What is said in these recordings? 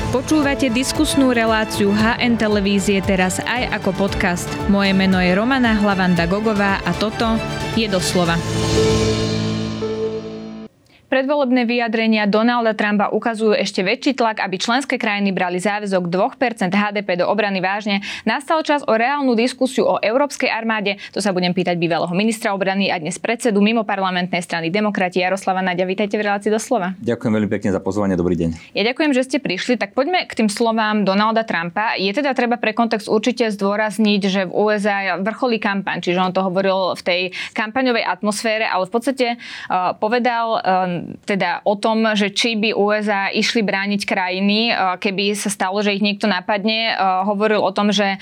Počúvate diskusnú reláciu HN Televízie teraz aj ako podcast. Moje meno je Romana Hlavanda-Gogová a toto je Doslova. Predvolebné vyjadrenia Donalda Trumpa ukazujú ešte väčší tlak, aby členské krajiny brali záväzok 2% HDP do obrany vážne. Nastal čas o reálnu diskusiu o európskej armáde. To sa budem pýtať bývalého ministra obrany a dnes predsedu mimoparlamentnej strany Demokrati Jaroslava Naďa. Vítajte v relácii Doslova. Ďakujem veľmi pekne za pozvanie. Dobrý deň. Ja ďakujem, že ste prišli. Tak poďme k tým slovám Donalda Trumpa. Je teda treba pre kontext určite zdôrazniť, že v USA vrcholí kampaň, čiže on to hovoril v tej kampaňovej atmosfére, ale v podstate povedal teda o tom, že či by USA išli brániť krajiny, keby sa stalo, že ich niekto napadne. Hovoril o tom, že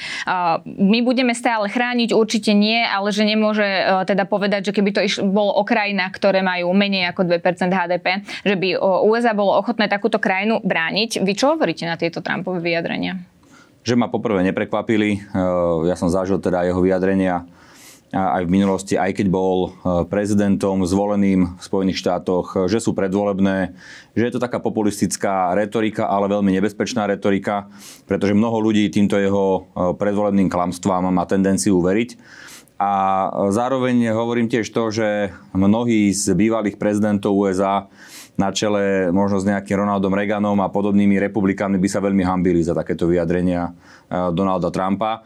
my budeme stále chrániť, určite nie, ale že nemôže teda povedať, že keby to bolo o krajinách, ktoré majú menej ako 2% HDP, že by USA bolo ochotné takúto krajinu brániť. Vy čo hovoríte na tieto Trumpové vyjadrenia? Že ma poprvé neprekvapili. Ja som zažil teda jeho vyjadrenia aj v minulosti, aj keď bol prezidentom zvoleným v Spojených štátoch, že sú predvolebné, že je to taká populistická retorika, ale veľmi nebezpečná retorika, pretože mnoho ľudí týmto jeho predvolebným klamstvám má tendenciu uveriť. A zároveň hovorím tiež to, že mnohí z bývalých prezidentov USA na čele možno s nejakým Ronaldom Reaganom a podobnými republikánmi by sa veľmi hanbili za takéto vyjadrenia Donalda Trumpa,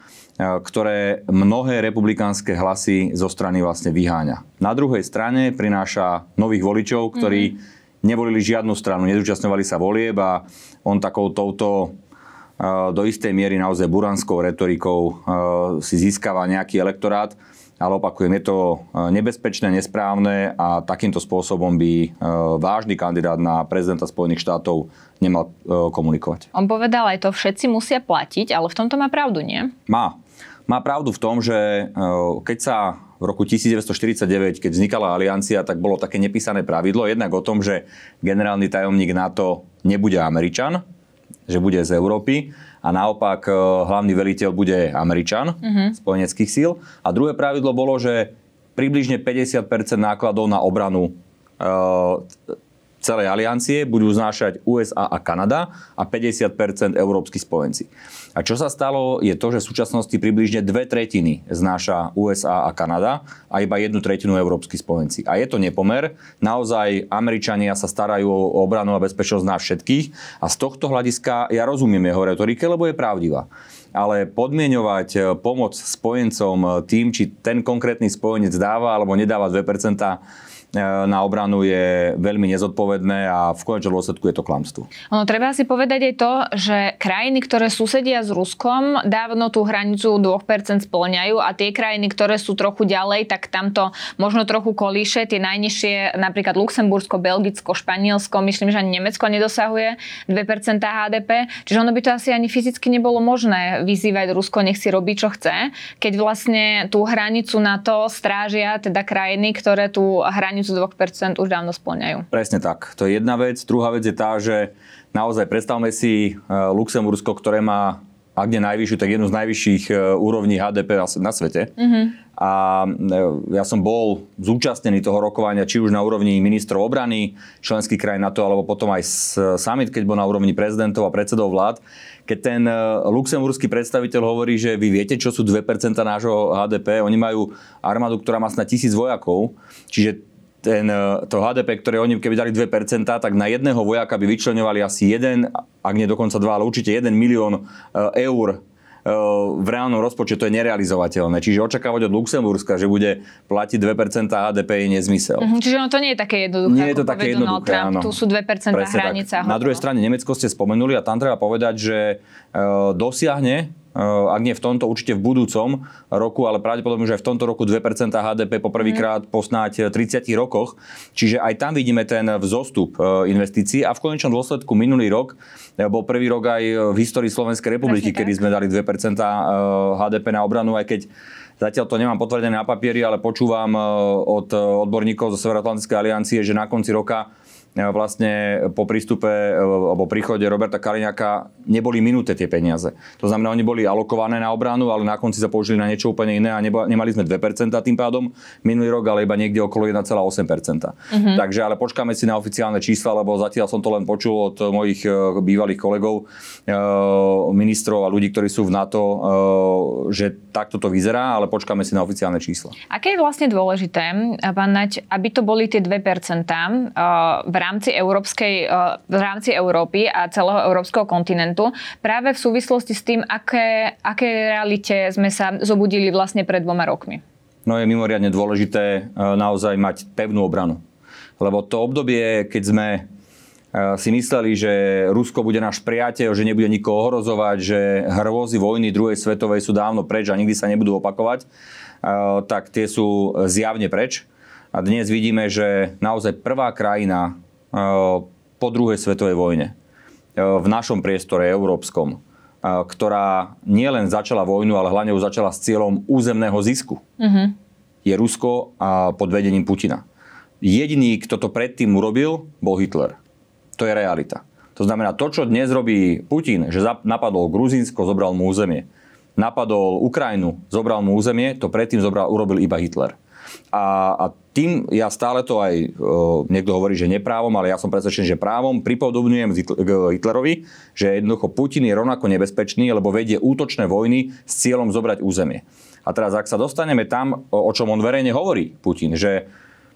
ktoré mnohé republikánske hlasy zo strany vlastne vyháňa. Na druhej strane prináša nových voličov, ktorí nevolili žiadnu stranu, nezúčastňovali sa volieb a on touto do istej miery naozaj buranskou retorikou si získava nejaký elektorát. Ale opakujem, je to nebezpečné, nesprávne a takýmto spôsobom by vážny kandidát na prezidenta Spojených štátov nemal komunikovať. On povedal aj to, všetci musia platiť, ale v tomto má pravdu, nie? Má pravdu v tom, že keď sa v roku 1949, keď vznikala aliancia, tak bolo také nepísané pravidlo, jednak o tom, že generálny tajomník NATO nebude Američan, že bude z Európy a naopak hlavný veliteľ bude Američan spojeneckých síl. A druhé pravidlo bolo, že približne 50% nákladov na obranu celej aliancie budú znášať USA a Kanada a 50% európski spojenci. A čo sa stalo je to, že v súčasnosti približne 2/3 znáša USA a Kanada a iba 1/3 európski spojenci. A je to nepomer. Naozaj Američania sa starajú o obranu a bezpečnosť nás všetkých a z tohto hľadiska ja rozumiem jeho retorike, lebo je pravdivá. Ale podmieňovať pomoc spojencom tým, či ten konkrétny spojenec dáva alebo nedáva 2% na obranu je veľmi nezodpovedné a v konečnom dôsledku je to klamstvo. No, treba si povedať aj to, že krajiny, ktoré susedia s Ruskom, dávno tú hranicu 2% spĺňajú a tie krajiny, ktoré sú trochu ďalej, tak tamto možno trochu kolíše. Tie najnižšie, napríklad Luxembursko, Belgicko, Španielsko, myslím, že ani Nemecko nedosahuje 2% HDP. Čiže ono by to asi ani fyzicky nebolo možné vyzývať Rusko, nech si robí, čo chce, keď vlastne tú hranicu na to strážia teda krajiny, ktoré tú hranicu 2% už dávno spĺňajú. Presne tak. To je jedna vec. Druhá vec je tá, že naozaj predstavme si Luxembursko, ktoré má, ak nie najvyššiu, tak jednu z najvyšších úrovní HDP na svete. A ja som bol zúčastnený toho rokovania, či už na úrovni ministrov obrany, členských krajín NATO, alebo potom aj summit, keď bol na úrovni prezidentov a predsedov vlád. Keď ten luxemburský predstaviteľ hovorí, že vy viete, čo sú 2% nášho HDP, oni majú armádu, ktorá má snad 1000 vojakov, čiže to HDP, ktoré oni keby dali 2%, tak na jedného vojaka by vyčleňovali asi 1, ak nie dokonca 2, ale určite 1 milión eur v reálnom rozpočte. To je nerealizovateľné. Čiže očakávať od Luxemburska, že bude platiť 2% HDP je nezmysel. Čiže to nie je také jednoduché. Nie je to také jednoduché, áno. Tu sú 2% hranica. Na druhej strane Nemecko ste spomenuli a tam treba povedať, že dosiahne, ak nie v tomto, určite v budúcom roku, ale pravdepodobne, že aj v tomto roku 2% HDP poprvýkrát po snáď 30 rokoch. Čiže aj tam vidíme ten vzostup investícií a v konečnom dôsledku minulý rok bol prvý rok aj v histórii Slovenskej republiky, kedy sme dali 2% HDP na obranu, aj keď zatiaľ to nemám potvrdené na papieri, ale počúvam od odborníkov zo Severoatlantickej aliancie, že na konci roka vlastne po prístupe alebo príchode Roberta Kaliňáka neboli minuté tie peniaze. To znamená, oni boli alokované na obranu, ale na konci sa použili na niečo úplne iné a nemali sme 2% tým pádom minulý rok, ale iba niekde okolo 1,8%. Takže ale počkáme si na oficiálne čísla, lebo zatiaľ som to len počul od mojich bývalých kolegov, ministrov a ľudí, ktorí sú v NATO, že takto to vyzerá, ale počkáme si na oficiálne čísla. Aké je vlastne dôležité, pán Naď, aby to boli tie 2% v rámci Európy a celého európskeho kontinentu, práve v súvislosti s tým, aké realite sme sa zobudili vlastne pred 2 rokmi? No je mimoriadne dôležité naozaj mať pevnú obranu. Lebo to obdobie, keď sme si mysleli, že Rusko bude náš priateľ, že nebude nikoho ohrozovať, že hrôzy vojny druhej svetovej sú dávno preč a nikdy sa nebudú opakovať, tak tie sú zjavne preč. A dnes vidíme, že naozaj prvá krajina po druhej svetovej vojne v našom priestore európskom, ktorá nielen začala vojnu, ale hlavne ju začala s cieľom územného zisku, je Rusko a pod vedením Putina. Jediný, kto to predtým urobil, bol Hitler. To je realita. To znamená, to, čo dnes robí Putin, že napadol Gruzínsko, zobral mu územie. Napadol Ukrajinu, zobral mu územie, to predtým urobil iba Hitler. A tým ja stále to aj, niekto hovorí, že neprávom, ale ja som presvedčený, že právom pripodobňujem k Hitlerovi, že jednoducho Putin je rovnako nebezpečný, lebo vedie útočné vojny s cieľom zobrať územie. A teraz, ak sa dostaneme tam, o čom on verejne hovorí, Putin, že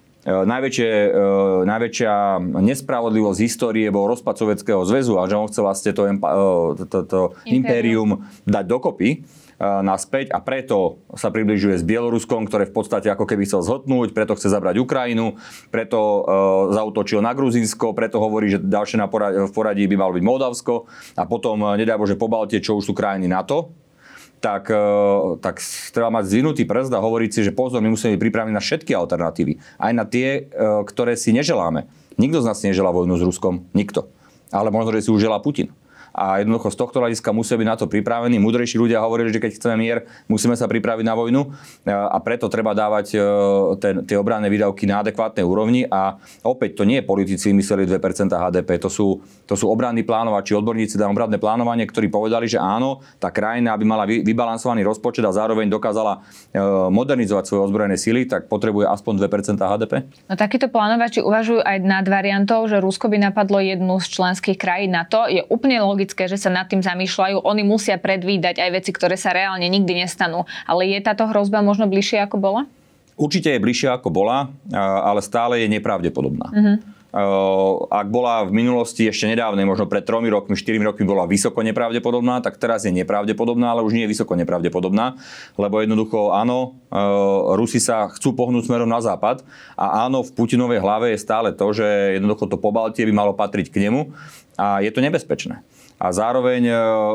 najväčšia nespravodlivosť histórie bol rozpad Sovietskeho zväzu a že on chce vlastne to impérium dať dokopy naspäť a preto sa približuje s Bieloruskom, ktoré v podstate ako keby chcel zhotnúť, preto chce zabrať Ukrajinu, preto zaútočil na Gruzínsko, preto hovorí, že ďalšie v poradí by malo byť Moldavsko a potom, nedaj Bože, Pobaltie, čo už sú krajiny NATO, tak treba mať zvinutý prst a hovoriť si, že pozor, my musíme byť pripravení na všetky alternatívy. Aj na tie, ktoré si neželáme. Nikto z nás neželá vojnu s Ruskom. Nikto. Ale možno, že si už želá Putin. A jednoducho z tohto hľadiska musia byť na to pripravení. Múdrejší ľudia hovorili, že keď chceme mier, musíme sa pripraviť na vojnu a preto treba dávať tie obranné výdavky na adekvátnej úrovni a opäť to nie je politici vymysleli 2% HDP, to sú obranní plánovači, odborníci na obranné plánovanie, ktorí povedali, že áno, tá krajina, aby mala vybalansovaný rozpočet a zároveň dokázala modernizovať svoje ozbrojené sily, tak potrebuje aspoň 2% HDP. No takíto plánovači uvažujú aj nad variantou, že Rusko by napadlo jednu z členských krajín NATO. Je úplne logické, že sa nad tým zamýšľajú. Oni musia predvídať aj veci, ktoré sa reálne nikdy nestanú. Ale je táto hrozba možno bližšie, ako bola? Určite je bližšie, ako bola, ale stále je nepravdepodobná. Ak bola v minulosti ešte nedávnej, možno pred 3 rokmi, 4 rokmi bola vysoko nepravdepodobná, tak teraz je nepravdepodobná, ale už nie je vysoko nepravdepodobná, lebo jednoducho áno, Rusi sa chcú pohnúť smerom na západ a áno, v Putinovej hlave je stále to, že jednoducho to Pobaltie by malo patriť k nemu a je to nebezpečné. A zároveň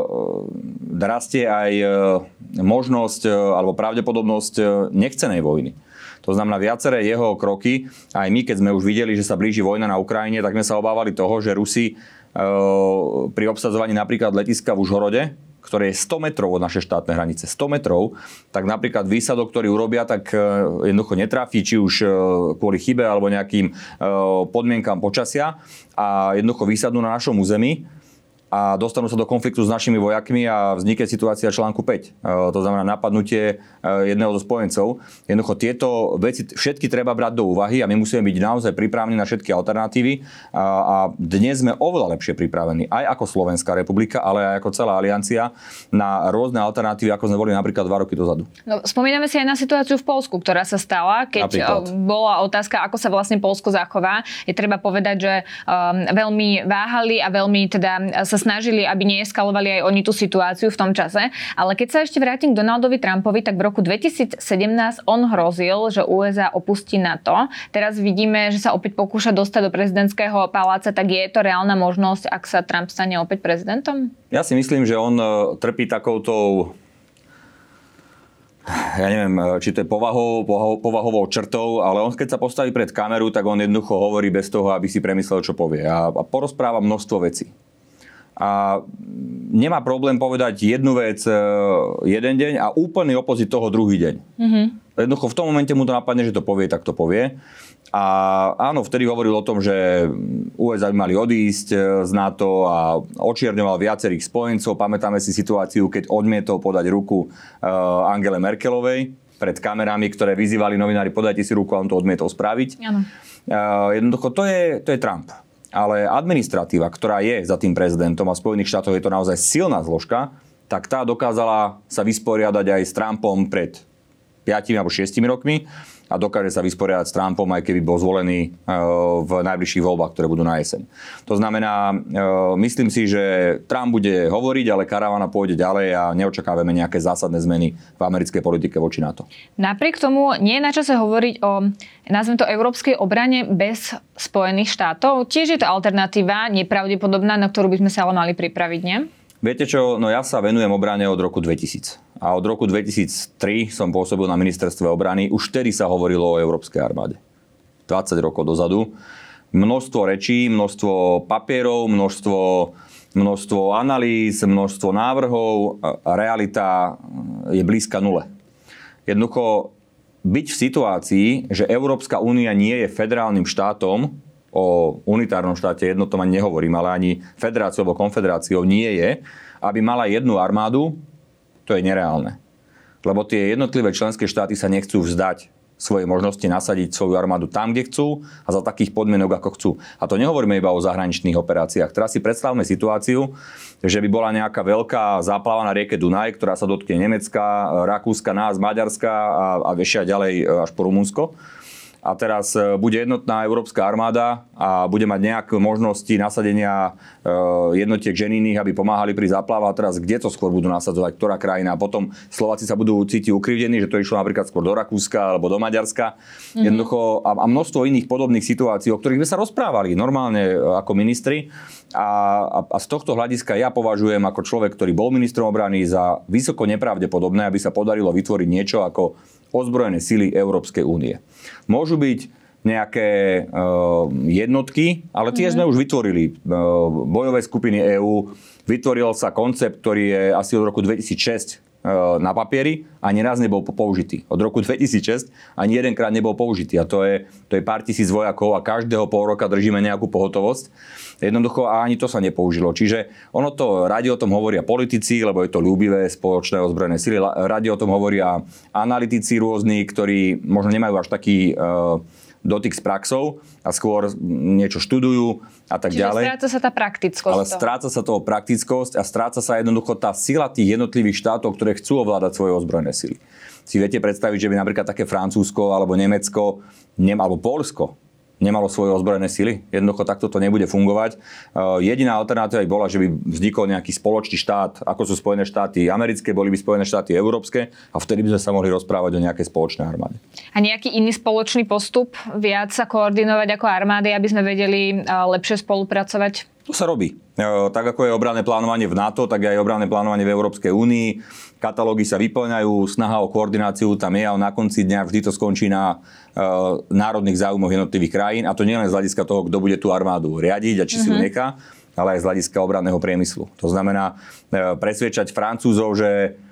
rastie aj možnosť alebo pravdepodobnosť nechcenej vojny. To znamená, viaceré jeho kroky, aj my, keď sme už videli, že sa blíži vojna na Ukrajine, tak sme sa obávali toho, že Rusi pri obsadzovaní napríklad letiska v Užhorode, ktoré je 100 metrov od našej štátnej hranice, 100 metrov, tak napríklad výsadok, ktorý urobia, tak jednoducho netrafí, či už kvôli chybe alebo nejakým podmienkam počasia a jednoducho vysadnú na našom území a dostanú sa do konfliktu s našimi vojakmi a vznikne situácia článku 5. To znamená napadnutie jedného zo spojencov. Jednoducho tieto veci všetky treba brať do úvahy a my musíme byť naozaj pripravení na všetky alternatívy. A dnes sme oveľa lepšie pripravení, aj ako Slovenská republika, ale aj ako celá aliancia na rôzne alternatívy, ako sme boli napríklad 2 roky dozadu. No, spomíname si aj na situáciu v Poľsku, ktorá sa stala, keď bola otázka, ako sa vlastne Poľsko zachová. Je treba povedať, že veľmi váhali a veľmi teda sa snažili, aby neeskalovali aj oni tú situáciu v tom čase. Ale keď sa ešte vrátim k Donaldovi Trumpovi, tak v roku 2017 on hrozil, že USA opustí NATO. Teraz vidíme, že sa opäť pokúša dostať do prezidentského paláca, tak je to reálna možnosť, ak sa Trump stane opäť prezidentom? Ja si myslím, že on trpí takouto, ja neviem, či to je povahovou črtou, ale on keď sa postaví pred kameru, tak on jednoducho hovorí bez toho, aby si premyslel, čo povie. A porozpráva množstvo vecí. A nemá problém povedať jednu vec jeden deň a úplný opozit toho druhý deň. Jednoducho v tom momente mu to napadne, že to povie, tak to povie. A áno, vtedy hovoril o tom, že USA by mali odísť z NATO a očierňoval viacerých spojencov. Pamätáme si situáciu, keď odmietol podať ruku Angele Merkelovej pred kamerami, ktoré vyzývali novinári, podajte si ruku, a on to odmietol spraviť. Áno. Jednoducho, to je Trump. Ale administratíva, ktorá je za tým prezidentom a v Spojených štátoch je to naozaj silná zložka, tak tá dokázala sa vysporiadať aj s Trumpom pred 5 alebo 6 rokmi a dokáže sa vysporiadať s Trumpom, aj keby bol zvolený v najbližších voľbách, ktoré budú na jeseň. To znamená, myslím si, že Trump bude hovoriť, ale karavana pôjde ďalej a neočakávame nejaké zásadné zmeny v americkej politike voči NATO. Napriek tomu nie je na čase hovoriť o, nazvem to, európskej obrane bez Spojených štátov. Tiež je to alternatíva nepravdepodobná, na ktorú by sme sa ale mali pripraviť, nie? Viete čo, no ja sa venujem obrane od roku 2000. A od roku 2003 som pôsobil na ministerstve obrany. Už vtedy sa hovorilo o európskej armáde. 20 rokov dozadu. Množstvo rečí, množstvo papierov, množstvo analýz, množstvo návrhov. Realita je blízka nule. Jednoducho byť v situácii, že Európska únia nie je federálnym štátom, o unitárnom štáte jednotnom ani nehovorím, ale ani federáciou alebo konfederáciou nie je, aby mala jednu armádu, to je nereálne. Lebo tie jednotlivé členské štáty sa nechcú vzdať svoje možnosti nasadiť svoju armádu tam, kde chcú a za takých podmienok, ako chcú. A to nehovoríme iba o zahraničných operáciách. Teraz si predstavme situáciu, že by bola nejaká veľká záplava na rieke Dunaj, ktorá sa dotkne Nemecka, Rakúska, nás, Maďarska a vešia ďalej až po Rumunsko. A teraz bude jednotná európska armáda a bude mať nejaké možnosti nasadenia jednotiek ženinných, aby pomáhali pri záplave. A teraz kde to skôr budú nasadzovať, ktorá krajina? A potom Slováci sa budú cítiť ukrivdení, že to išlo napríklad skôr do Rakúska alebo do Maďarska. Jednoducho a množstvo iných podobných situácií, o ktorých sme sa rozprávali normálne ako ministri. A z tohto hľadiska ja považujem ako človek, ktorý bol ministrom obrany, za vysoko nepravdepodobné, aby sa podarilo vytvoriť niečo ako ozbrojené sily Európskej únie. Môžu byť nejaké jednotky, ale tie sme už vytvorili. Bojové skupiny EÚ, vytvoril sa koncept, ktorý je asi od roku 2006 na papieri, ani raz nebol použitý. Od roku 2006 ani jedenkrát nebol použitý. A to je pár tisíc vojakov a každého pol roka držíme nejakú pohotovosť. Jednoducho a ani to sa nepoužilo. Čiže ono to radi o tom hovoria politici, lebo je to ľúbivé spoločné ozbrojené sily. Radi o tom hovoria analytici rôzni, ktorí možno nemajú až taký dotyk s praxou a skôr niečo študujú a tak ďalej. Čiže stráca sa tá praktickosť. Ale stráca sa toho praktickosť a stráca sa jednoducho tá sila tých jednotlivých štátov, ktoré chcú ovládať svoje ozbrojené sily. Si viete predstaviť, že by napríklad také Francúzsko alebo Nemecko alebo Poľsko nemalo svoje ozbrojené sily. Jednoducho takto to nebude fungovať. Jediná alternatíva by bola, že by vznikol nejaký spoločný štát, ako sú Spojené štáty americké, boli by Spojené štáty európske a vtedy by sme sa mohli rozprávať o nejakej spoločnej armáde. A nejaký iný spoločný postup, viac sa koordinovať ako armády, aby sme vedeli lepšie spolupracovať? To sa robí. Tak ako je obranné plánovanie v NATO, tak aj obranné plánovanie v Európskej únii. Katalógy sa vyplňajú, snaha o koordináciu tam je a na konci dňa vždy to skončí na národných záujmoch jednotlivých krajín. A to nie len z hľadiska toho, kto bude tú armádu riadiť a či si ju nechá, ale aj z hľadiska obranného priemyslu. To znamená presviedčať Francúzov, že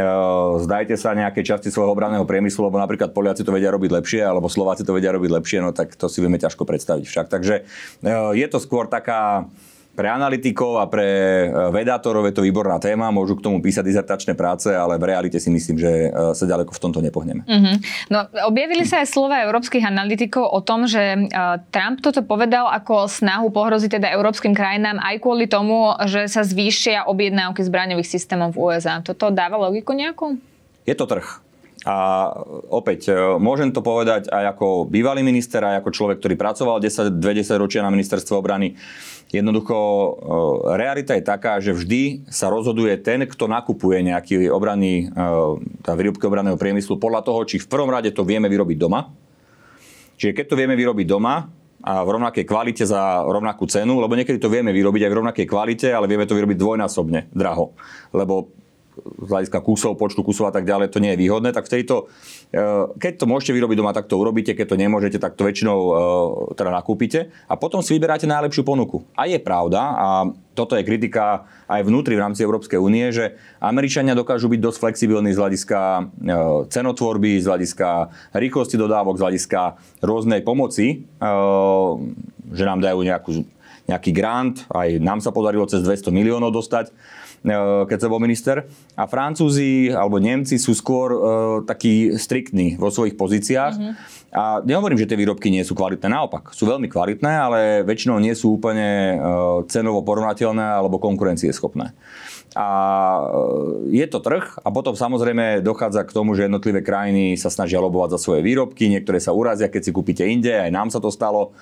zdajte sa nejaké časti svojho obranného priemyslu, lebo napríklad Poliaci to vedia robiť lepšie, alebo Slováci to vedia robiť lepšie, no tak to si vieme ťažko predstaviť však. Takže je to skôr taká pre analytikov a pre vedátorov je to výborná téma, môžu k tomu písať dizertačné práce, ale v realite si myslím, že sa ďaleko v tomto nepohneme. No, objavili sa aj slova európskych analytikov o tom, že Trump toto povedal ako snahu pohroziť teda európskym krajinám aj kvôli tomu, že sa zvýšia objednávky zbraňových systémov v USA. Toto dáva logiku nejakú? Je to trh. A opäť, môžem to povedať aj ako bývalý minister, aj ako človek, ktorý pracoval 20 ročia na ministerstve obrany. Jednoducho, realita je taká, že vždy sa rozhoduje ten, kto nakupuje nejaký obranný, výrobky obranného priemyslu podľa toho, či v prvom rade to vieme vyrobiť doma. Čiže keď to vieme vyrobiť doma a v rovnakej kvalite za rovnakú cenu, lebo niekedy to vieme vyrobiť aj v rovnakej kvalite, ale vieme to vyrobiť dvojnásobne draho. Lebo z hľadiska kusov, počtu kusov a tak ďalej, to nie je výhodné, tak vtedy to, keď to môžete vyrobiť doma, tak to urobíte, keď to nemôžete, tak to väčšinou teda nakúpite a potom si vyberáte najlepšiu ponuku. A je pravda, a toto je kritika aj vnútri v rámci Európskej únie, že Američania dokážu byť dosť flexibilní z hľadiska cenotvorby, z hľadiska rýchlosti dodávok, z hľadiska rôznej pomoci, že nám dajú nejaký grant, aj nám sa podarilo cez 200 miliónov dostať, keď som bol minister. A Francúzi alebo Nemci sú skôr takí striktní vo svojich pozíciách. A nehovorím, že tie výrobky nie sú kvalitné, naopak. Sú veľmi kvalitné, ale väčšinou nie sú úplne cenovo porovnateľné alebo konkurencieschopné. A je to trh a potom samozrejme dochádza k tomu, že jednotlivé krajiny sa snažia lobovať za svoje výrobky, niektoré sa urazia, keď si kúpite inde, aj nám sa to stalo.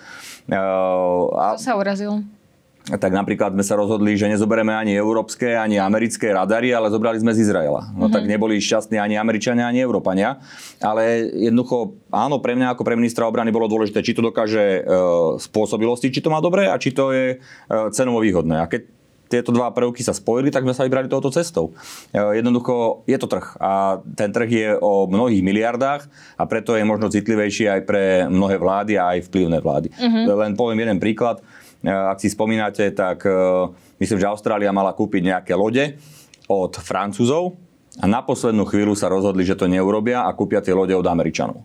Kto sa urazil? Tak napríklad sme sa rozhodli, že nezoberieme ani európske, ani americké radary, ale zobrali sme z Izraela. No tak neboli šťastní ani Američania, ani Európania. Ale jednoducho, áno, pre mňa ako pre ministra obrany bolo dôležité, či to dokáže spôsobilosti, či to má dobre a či to je cenovo výhodné. A keď tieto dva prvky sa spojili, tak sme sa vybrali touto cestou. Jednoducho je to trh a ten trh je o mnohých miliardách a preto je možno citlivejší aj pre mnohé vlády a aj vplyvné vlády. Len poviem jeden príklad. Ak si spomínate, tak myslím, že Austrália mala kúpiť nejaké lode od Francúzov a na poslednú chvíľu sa rozhodli, že to neurobia a kúpia tie lode od Američanov.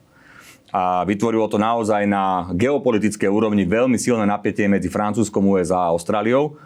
A vytvorilo to naozaj na geopolitickej úrovni veľmi silné napätie medzi Francúzskom, USA a Austráliou.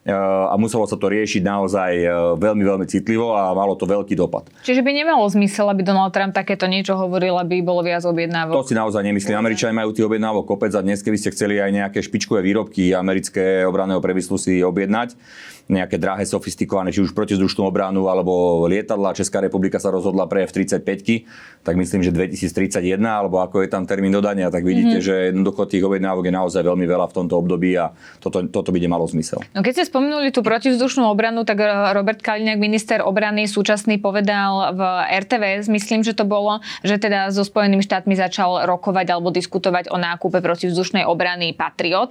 A muselo sa to riešiť naozaj veľmi, veľmi citlivo a malo to veľký dopad. Čiže by nemalo zmysel, aby Donald Trump takéto niečo hovoril, aby bolo viac objednávok? To si naozaj nemyslím. Američania majú tých objednávok kopec a dnes, keby ste chceli aj nejaké špičkové výrobky americké obranného priemyslu si objednať, nejaké drahé, sofistikované, či už protizdušnú obranu alebo lietadla. Česká republika sa rozhodla pre F-35, tak myslím, že 2031, alebo ako je tam termín dodania, tak vidíte, že jednoducho tých objednávok je naozaj veľmi veľa v tomto období a toto by nemalo zmysel. No keď ste spomenuli tú protivzdušnú obranu, tak Robert Kaliňák, minister obrany súčasný, povedal v RTVS, myslím, že to bolo, že teda so Spojenými štátmi začal rokovať alebo diskutovať o nákupe protivzdušnej obrany Patriot.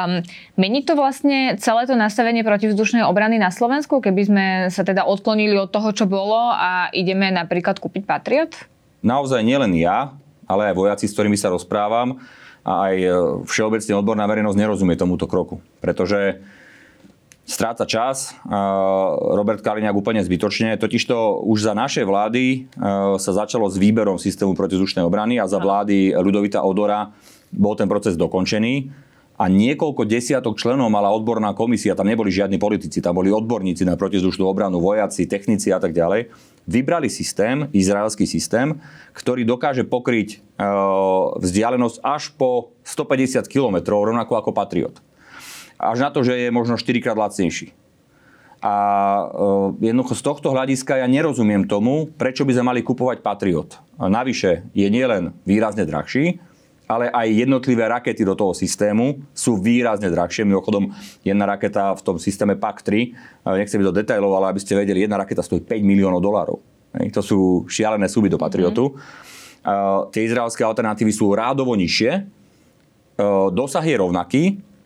Mení to vlastne celé to nastavenie protivzdušnej obrany na Slovensku, keby sme sa teda odklonili od toho, čo bolo a ideme napríklad kúpiť Patriot? Naozaj nielen ja, ale aj vojaci, s ktorými sa rozprávam a aj všeobecne odborná verejnosť nerozumie tomuto kroku, pretože stráca čas, Robert Kaliňák úplne zbytočne, totižto už za našej vlády sa začalo s výberom systému protizdušnej obrany a za vlády Ľudovita Odora bol ten proces dokončený. A niekoľko desiatok členov mala odborná komisia, tam neboli žiadni politici, tam boli odborníci na protizdušnú obranu, vojaci, technici a tak ďalej. Vybrali systém, izraelský systém, ktorý dokáže pokryť vzdialenosť až po 150 km, rovnako ako Patriot. Až na to, že je možno 4-krát lacnejší. A jednoducho z tohto hľadiska ja nerozumiem tomu, prečo by sme mali kupovať Patriot. Navyše je nielen výrazne drahší, ale aj jednotlivé rakety do toho systému sú výrazne drahšie. Mimochodom, jedna raketa v tom systéme PAC-3, nechcem ísť do detailov, ale aby ste vedeli, jedna raketa stojí $5 miliónov. To sú šialené sumy do Patriotu. Tie izraelské alternatívy sú rádovo nižšie, dosah je rovnaký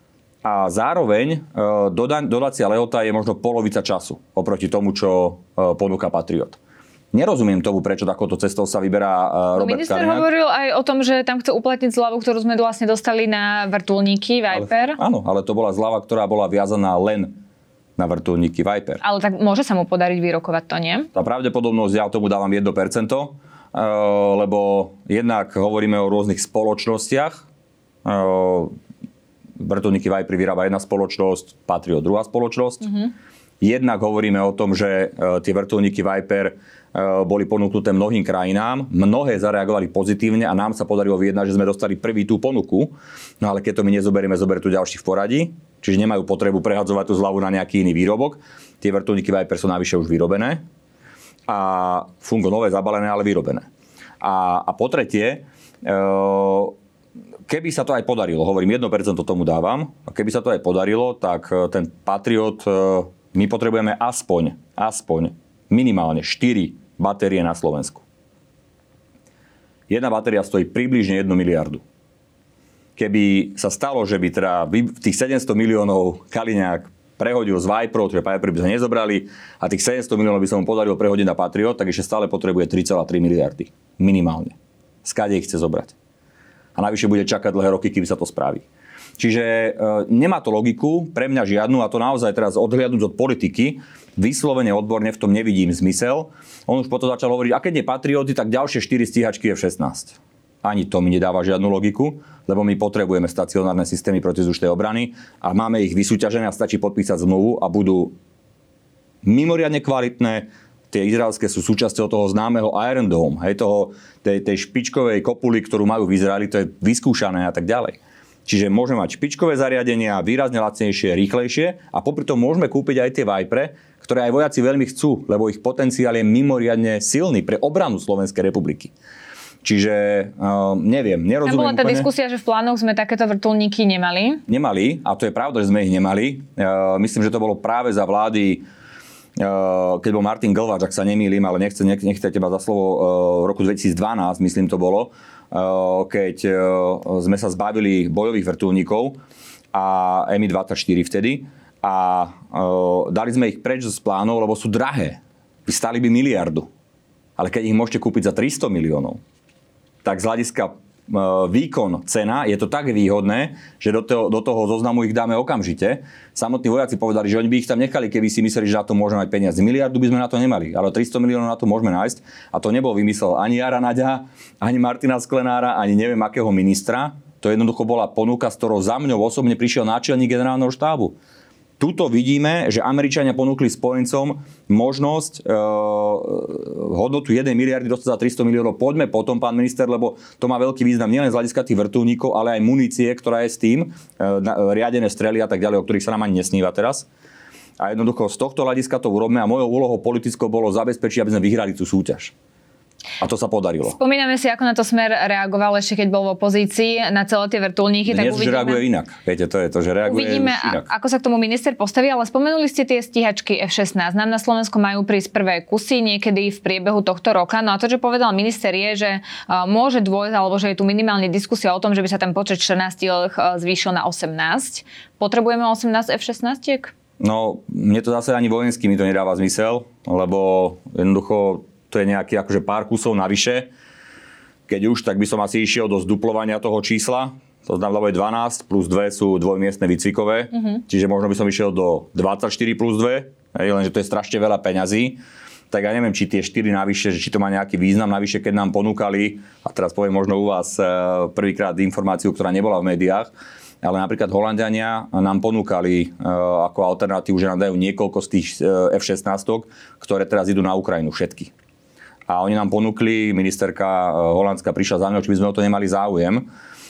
a zároveň dodacia lehota je možno polovica času oproti tomu, čo ponúka Patriot. Nerozumiem tomu, prečo takouto cestou sa vyberá Robert Kaliňák. Minister hovoril aj o tom, že tam chce uplatniť zľavu, ktorú sme vlastne dostali na vrtuľníky Viper. Áno, ale to bola zľava, ktorá bola viazaná len na vrtuľníky Viper. Ale tak môže sa mu podariť vyrokovať to, nie? Tá pravdepodobnosť, ja tomu dávam 1%, lebo jednak hovoríme o rôznych spoločnostiach. Vrtuľníky Viper vyrába jedna spoločnosť, Patriot druhá spoločnosť. Jednak hovoríme o tom, že tie vrtuľníky Viper boli ponúknuté mnohým krajinám. Mnohé zareagovali pozitívne a nám sa podarilo vyjednať, že sme dostali prvý tú ponuku. No ale keď to my nezoberieme, zober tu ďalší v poradí. Čiže nemajú potrebu prehadzovať tú zľavu na nejaký iný výrobok. Tie vrtuľníky Viper sú navyše už vyrobené. A nové, zabalené, ale vyrobené. A po tretie, keby sa to aj podarilo, hovorím 1% tomu dávam, a keby sa to aj podarilo, tak ten Patriot, my potrebujeme aspoň minimálne 4 batérie na Slovensku. Jedna batéria stojí približne 1 miliardu. Keby sa stalo, že by teda tých 700 miliónov Kaliňák prehodil z Viperov, čiže Viper by sme nezobrali a tých 700 miliónov by sa mu podarilo prehodiť na Patriot, tak ešte stále potrebuje 3,3 miliardy. Minimálne. Skade ich chce zobrať. A navyše bude čakať dlhé roky, kým sa to spraví. Čiže nemá to logiku, pre mňa žiadnu, a to naozaj teraz odhliadnúť od politiky, vyslovene odborne v tom nevidím zmysel. On už potom začal hovoriť, a keď nie Patrioty, tak ďalšie 4 stíhačky F-16. Ani to mi nedáva žiadnu logiku, lebo my potrebujeme stacionárne systémy protizdušnej obrany a máme ich vysúťažené a stačí podpísať zmluvu a budú mimoriadne kvalitné. Tie izraelské sú súčasťou toho známeho Iron Dome, tej špičkovej kopuly, ktorú majú v Izraeli, to je vyskúšané a tak ďalej. Čiže môžeme mať špičkové zariadenia, výrazne lacnejšie, rýchlejšie a popri tom môžeme kúpiť aj tie Vipre, ktoré aj vojaci veľmi chcú, lebo ich potenciál je mimoriadne silný pre obranu Slovenskej republiky. Čiže neviem, nerozumiem úplne. Bola tá úplne. Diskusia, že v plánoch sme takéto vrtuľníky nemali. Nemali, a to je pravda, že sme ich nemali. Myslím, že to bolo práve za vlády, keď bol Martin Glváč, ak sa nemýlim, ale nechcem teba za slovo, v roku 2012, myslím to bolo, keď sme sa zbavili bojových vrtuľníkov a Mi-24 vtedy a dali sme ich preč z plánov, lebo sú drahé. Stáli by miliardu. Ale keď ich môžete kúpiť za 300 miliónov, tak z hľadiska výkon, cena, je to tak výhodné, že do toho zoznamu ich dáme okamžite. Samotní vojaci povedali, že oni by ich tam nechali, keby si mysleli, že na to môžeme mať peniaze. Miliardu by sme na to nemali, ale 300 miliónov na to môžeme nájsť. A to nebol vymysel ani Jara Naďa, ani Martina Sklenára, ani neviem akého ministra. To jednoducho bola ponuka, s ktorou za mňou osobne prišiel náčelník generálneho štábu. Tuto vidíme, že Američania ponúkli spojencom možnosť hodnotu 1 miliardy dostať za 300 miliónov. Poďme potom, pán minister, lebo to má veľký význam nielen z hľadiska tých vrtuľníkov, ale aj munície, ktorá je s tým, riadené strely a tak ďalej, o ktorých sa nám ani nesníva teraz. A jednoducho z tohto hľadiska to urobme a mojou úlohou politickou bolo zabezpečiť, aby sme vyhrali tú súťaž. A to sa podarilo. Spomíname si, ako na to Smer reagoval ešte, keď bol v opozícii na celé tie vrtuľníky. Dnes už reaguje inak. Viete, to je to, že reaguje uvidíme, inak. Ako sa k tomu minister postaví, ale spomenuli ste tie stíhačky F-16. Nám na Slovensku majú prísť prvé kusy niekedy v priebehu tohto roka. No a to, čo povedal minister, je, že môže dôjsť, alebo že je tu minimálne diskusia o tom, že by sa ten počet 14 zvýšil na 18. Potrebujeme 18 F-16? No, mne to zase ani vojenský mi to nedáva zmysel, lebo jednoducho to je nejaký akože pár kusov navyše. Keď už, tak by som asi išiel do zduplovania toho čísla. To znamená, že 12 plus 2 sú dvojmiestne výcvikové. Čiže možno by som išiel do 24 plus 2, lenže to je strašne veľa peňazí. Tak ja neviem, či tie 4 navyše, či to má nejaký význam navyše, keď nám ponúkali, a teraz poviem možno u vás prvýkrát informáciu, ktorá nebola v médiách, ale napríklad Holanďania nám ponúkali ako alternatívu, že nám dajú niekoľko z tých F-16, ktoré teraz idú na Ukrajinu, všetky. A oni nám ponúkli, ministerka holandská prišla za mňou, či by sme o to nemali záujem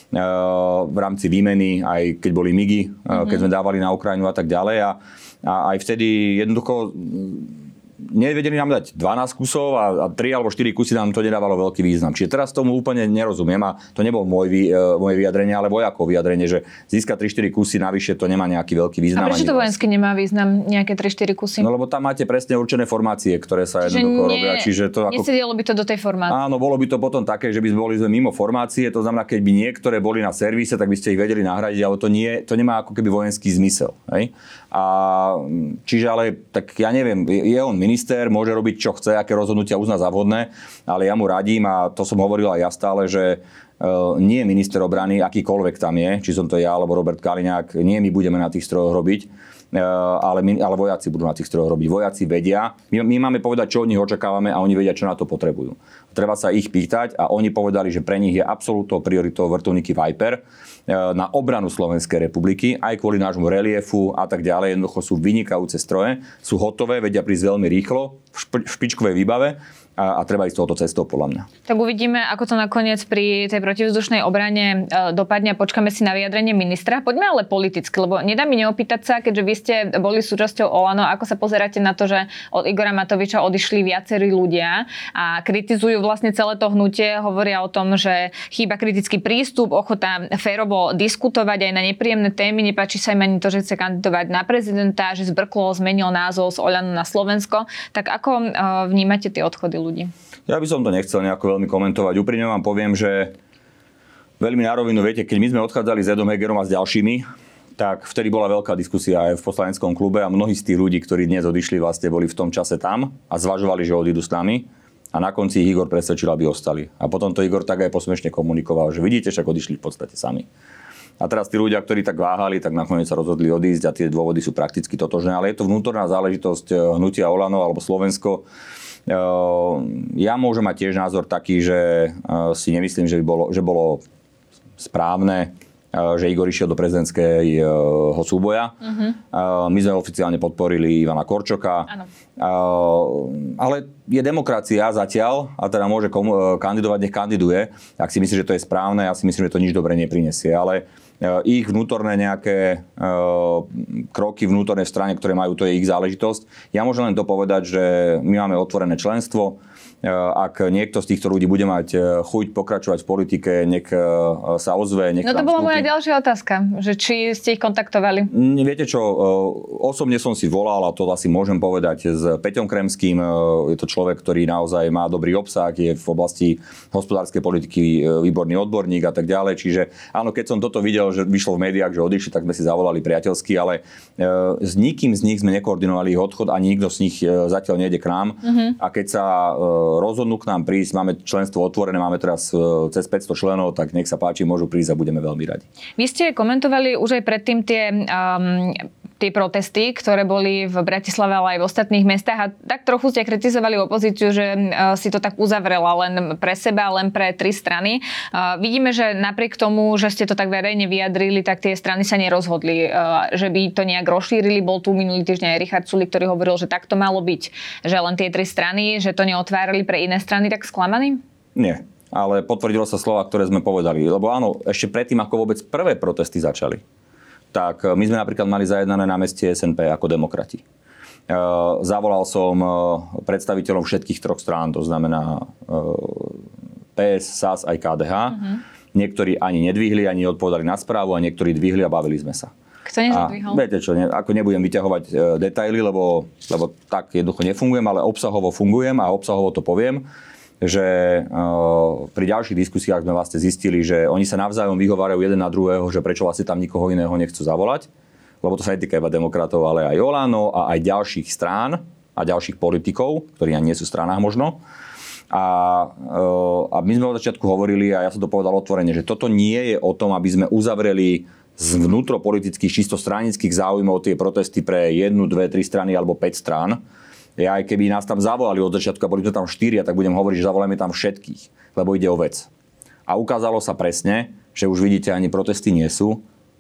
v rámci výmeny, aj keď boli MIGy, keď sme dávali na Ukrajinu a tak ďalej. A aj vtedy jednoducho nevedeli nám dať 12 kusov a 3 alebo 4 kusy nám to nedávalo veľký význam. Čiže teraz tomu úplne nerozumiem a to nebol moje vyjadrenie, ale vojakov vyjadrenie, že získať 3-4 kusy navyše to nemá nejaký veľký význam. A prečo to vojenské nemá význam, nejaké 3-4 kusy? No lebo tam máte presne určené formácie, ktoré sa jednoducho robia. Čiže to ako... Nesedelo by to do tej formácie. Áno, bolo by to potom také, že by boli mimo formácie, to znamená, keď by niektoré boli na servise, tak by ste ich vedeli nahradiť, ale to nemá ako keby vojenský zmysel. Hej? A čiže ale, tak ja neviem, je on minister, môže robiť čo chce, aké rozhodnutia uzná za vhodné, ale ja mu radím a to som hovoril aj ja stále, že nie minister obrany, akýkoľvek tam je, či som to ja alebo Robert Kaliňák, nie my budeme na tých strojoch robiť, ale vojaci budú na tých strojoch robiť. Vojaci vedia, my máme povedať, čo od nich očakávame a oni vedia, čo na to potrebujú. Treba sa ich pýtať a oni povedali, že pre nich je absolútnou prioritou vrtuľníky Viper na obranu Slovenskej republiky, aj kvôli nášmu reliefu a tak ďalej. Jednoducho sú vynikajúce stroje, sú hotové, vedia prísť veľmi rýchlo, v špičkovej výbave a treba ísť touto cestou, podľa mňa. Tak uvidíme, ako to nakoniec pri tej protivzdušnej obrane dopadne a počkáme si na vyjadrenie ministra. Poďme ale politicky, lebo nedá mi neopýtať sa, keďže vy ste boli súčasťou Olano, ako sa pozeráte na to, že od Igora Matoviča odišli viacerí ľudia a kritizujú vlastne celé to hnutie, hovoria o tom, že chýba kritický prístup, ochota férovo diskutovať aj na nepríjemné témy, nepáči sa im ani to, že chce kandidovať na prezidenta, že zbrklo, zmenil názov z Olano na Slovensko. Tak ako vnímate tie odchody ľudí? Ja by som to nechcel nejako veľmi komentovať. Úprimne vám poviem, že veľmi na rovinu, viete, keď my sme odchádzali s Edom Hegerom a s ďalšími, tak vtedy bola veľká diskusia aj v poslaneckom klube a mnohí z tých ľudí, ktorí dnes odišli, vlastne boli v tom čase tam a zvažovali, že odídu s nami. A na konci ich Igor presvedčil, aby ostali. A potom to Igor tak aj posmešne komunikoval, že vidíte, však odišli v podstate sami. A teraz tí ľudia, ktorí tak váhali, tak nakoniec sa rozhodli odísť a tie dôvody sú prakticky totožné. Ale je to vnútorná záležitosť hnutia Olano alebo Slovensko. Ja môžem mať tiež názor taký, že si nemyslím, že bolo správne, že Igor išiel do prezidentského súboja. My sme oficiálne podporili Ivana Korčoka. Ale je demokracia zatiaľ a teda môže kandidovať, nech kandiduje. Ak si myslí, že to je správne, ja si myslím, že to nič dobre neprinesie. Ale ich vnútorné nejaké kroky vnútorné v strane, ktoré majú, to je ich záležitosť. Ja môžem len to povedať, že my máme otvorené členstvo. Ak niekto z týchto ľudí bude mať chuť pokračovať v politike, nech sa ozve, nech No to bola moja ďalšia otázka, že či ste ich kontaktovali. Viete čo, osobne som si volal, a to asi môžem povedať, s Peťom Kremským. Je to človek, ktorý naozaj má dobrý obsah, je v oblasti hospodárskej politiky výborný odborník a tak ďalej. Čiže áno, keď som toto videl, že vyšlo v médiách, že odišli, tak sme si zavolali priateľsky, ale s nikým z nich sme nekoordinovali ich odchod, ani nikto z nich zatiaľ nejde k nám. A keď sa rozhodnú k nám prísť, máme členstvo otvorené, máme teraz cez 500 členov, tak nech sa páči, môžu prísť a budeme veľmi radi. Vy ste komentovali už aj predtým tie protesty, ktoré boli v Bratislave, ale aj v ostatných mestách a tak trochu ste kritizovali opozíciu, že si to tak uzavrela len pre seba, len pre 3 strany. Vidíme, že napriek tomu, že ste to tak verejne vyjadrili, tak tie strany sa nerozhodli, že by to nejak rozšírili. Bol tu minulý týždeň aj Richard Sulík, ktorý hovoril, že tak to malo byť, že len tie 3 strany, že to neotvárali pre iné strany, tak sklamaný? Nie, ale potvrdilo sa slova, ktoré sme povedali. Lebo áno, ešte predtým, ako vôbec prvé protesty začali, tak my sme napríklad mali zajednané na meste SNP ako demokrati. Zavolal som predstaviteľom všetkých 3 strán, to znamená PS, SAS aj KDH. Niektorí ani nedvihli, ani odpovedali na správu a niektorí dvihli a bavili sme sa. Kto nezadvihol? Viete čo, ako nebudem vyťahovať detaily, lebo tak jednoducho nefungujem, ale obsahovo fungujem a obsahovo to poviem, že pri ďalších diskusiách sme vlastne zistili, že oni sa navzájom vyhovárajú jeden na druhého, že prečo vlastne tam nikoho iného nechcú zavolať, lebo to sa netýka iba demokratov, ale aj Olano a aj ďalších strán a ďalších politikov, ktorí ani nie sú v stranách možno. A my sme od začiatku hovorili, a ja som to povedal otvorene, že toto nie je o tom, aby sme uzavreli z vnútropolitických, čisto stranických záujmov tie protesty pre 1, 2, 3 strany alebo 5 strán. Ja aj keby nás tam zavolali od začiatku a boli sme tam 4, tak budem hovoriť, že zavoláme tam všetkých, lebo ide o vec. A ukázalo sa presne, že už vidíte, ani protesty nie sú,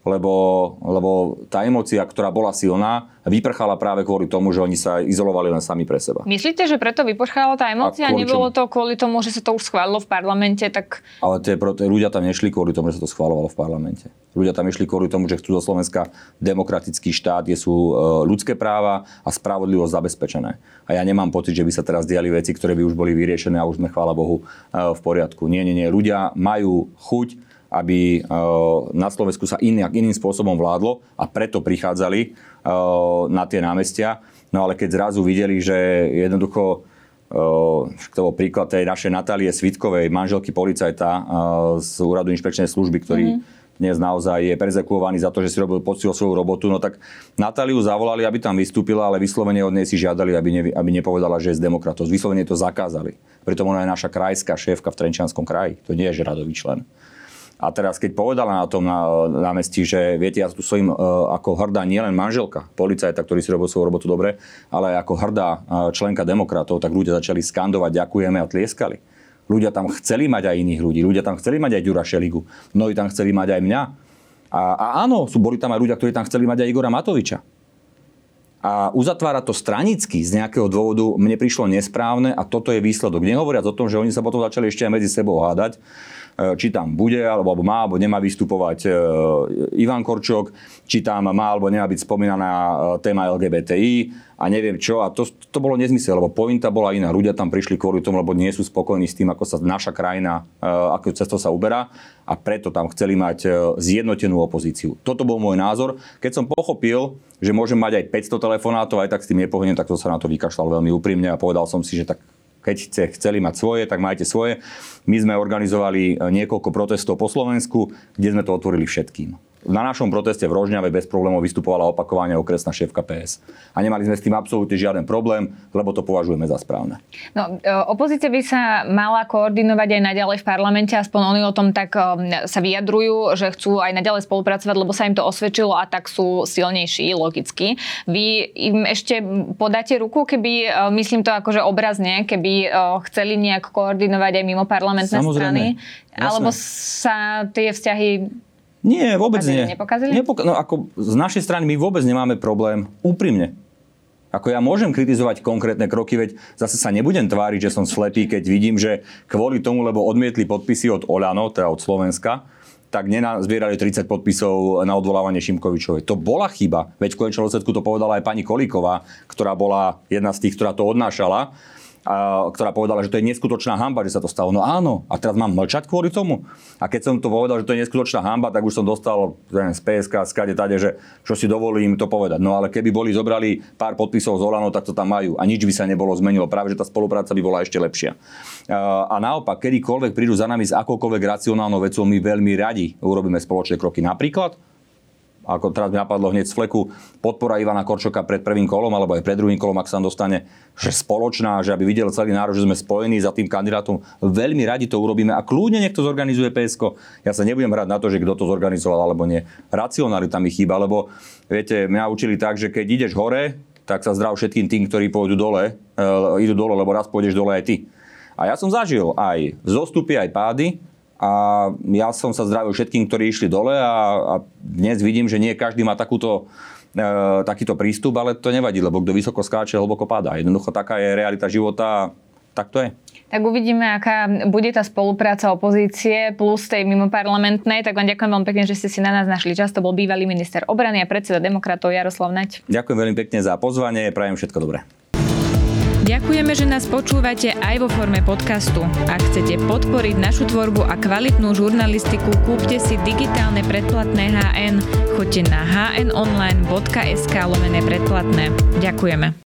lebo tá emócia, ktorá bola silná, vyprchala práve kvôli tomu, že oni sa izolovali len sami pre seba. Myslíte, že preto vyprchala tá emócia? Nebolo to kvôli tomu, že sa to už schválilo v parlamente? Tak... Ale ľudia tam nešli kvôli tomu, že sa to schváľovalo v parlamente. Ľudia tam išli kvôli tomu, že chcú do Slovenska demokratický štát, kde sú ľudské práva a spravodlivosť zabezpečené. A ja nemám pocit, že by sa teraz diali veci, ktoré by už boli vyriešené a už sme, chvála Bohu, v poriadku. Nie. Ľudia majú chuť, aby na Slovensku sa iným spôsobom vládlo a preto prichádzali na tie námestia. No ale keď zrazu videli, že jednoducho to bol príklad tej našej Natálie Svitkovej, manželky policajta z úradu inšpekčnej služby, ktorý dnes naozaj je perzekuovaný za to, že si poctil svoju robotu, no tak Natáliu zavolali, aby tam vystúpila, ale vyslovene od nej si žiadali, aby nepovedala, že je z demokratov. Vyslovene to zakázali. Pritom ona je naša krajská šéfka v Trenčianskom kraji. To nie je radový člen. A teraz, keď povedala na tom námestí, že viete, ja tu stojím ako hrdá nielen manželka policajta, ktorý si robil svoju robotu dobre, ale aj ako hrdá členka demokratov, tak ľudia začali skandovať, ďakujeme a tlieskali. Ľudia tam chceli mať aj iných ľudí, ľudia tam chceli mať aj Ďura Šeligu, mnohí tam chceli mať aj mňa. A áno, boli tam aj ľudia, ktorí tam chceli mať aj Igora Matoviča. A uzatvárať to stranicky z nejakého dôvodu mne prišlo nesprávne a toto je výsledok. Nehovoriac o tom, že oni sa potom začali ešte aj medzi sebou hádať, či tam bude, alebo má, alebo nemá vystupovať Ivan Korčok, či tam má, alebo nemá byť spomínaná téma LGBTI a neviem čo. A to bolo nezmysel, lebo pointa bola iná. Ľudia tam prišli kvôli tomu, lebo nie sú spokojní s tým, ako sa naša krajina, ako cestou sa uberá a preto tam chceli mať zjednotenú opozíciu. Toto bol môj názor. Keď som pochopil, že môžem mať aj 500 telefonátov, aj tak s tým nepohnem, tak to sa na to vykašľal veľmi úprimne a povedal som si, že tak keď ste chceli mať svoje, tak majte svoje. My sme organizovali niekoľko protestov po Slovensku, kde sme to otvorili všetkým. na našom proteste v Rožňave bez problémov vystupovala opakovane okresná šéfka PS. A nemali sme s tým absolútne žiaden problém, lebo to považujeme za správne. No, opozícia by sa mala koordinovať aj naďalej v parlamente, aspoň oni o tom tak sa vyjadrujú, že chcú aj naďalej spolupracovať, lebo sa im to osvedčilo a tak sú silnejší, logicky. Vy im ešte podáte ruku, keby, myslím to akože obrazne, keby chceli nejak koordinovať aj mimo parlamentné strany? Jasné. Alebo sa tie vzťahy Nie, vôbec nie. Nepokazili? Z našej strany my vôbec nemáme problém. Úprimne. Ako ja môžem kritizovať konkrétne kroky, veď zase sa nebudem tváriť, že som slepý, keď vidím, že kvôli tomu, lebo odmietli podpisy od Oľano, teda od Slovenska, tak nenazbierali 30 podpisov na odvolávanie Šimkovičovej. To bola chyba. Veď v konečnom dôsledku to povedala aj pani Kolíková, ktorá bola jedna z tých, ktorá to odnášala, ktorá povedala, že to je neskutočná hanba, že sa to stalo. No áno, a teraz mám mlčať kvôli tomu? A keď som to povedal, že to je neskutočná hanba, tak už som dostal z PSK, skade tade, že čo si dovolím to povedať. No ale keby zobrali pár podpisov z Olano, tak to tam majú a nič by sa nebolo zmenilo. Práve, že tá spolupráca by bola ešte lepšia. A naopak, kedykoľvek prídu za nami s akoukoľvek racionálnou vecou, my veľmi radi urobíme spoločné kroky. Napríklad, ako teraz mi napadlo hneď z fleku, podpora Ivana Korčoka pred prvým kolom, alebo aj pred druhým kolom, ak sa dostane, že spoločná, že aby videl celý národ, že sme spojení za tým kandidátom. Veľmi radi to urobíme a kľudne nech to zorganizuje PSK. Ja sa nebudem hrať na to, že kto to zorganizoval alebo nie. Racionalita mi chýba, lebo viete, mňa učili tak, že keď ideš hore, tak sa zdrav všetkým tým, ktorí pôjdu dole, idú dole, lebo raz pôjdeš dole aj ty. A ja som zažil aj zostupy, aj pády. A ja som sa zdravil všetkým, ktorí išli dole a dnes vidím, že nie každý má takýto prístup, ale to nevadí, lebo kto vysoko skáče, hlboko padá. Jednoducho taká je realita života a tak to je. Tak uvidíme, aká bude tá spolupráca opozície plus tej mimoparlamentnej. Tak vám ďakujem veľmi pekne, že ste si na nás našli čas. To bol bývalý minister obrany a predseda Demokratov Jaroslav Naď. Ďakujem veľmi pekne za pozvanie, prajem všetko dobré. Ďakujeme, že nás počúvate aj vo forme podcastu. Ak chcete podporiť našu tvorbu a kvalitnú žurnalistiku, kúpte si digitálne predplatné HN. Choďte na hnonline.sk/predplatné. Ďakujeme.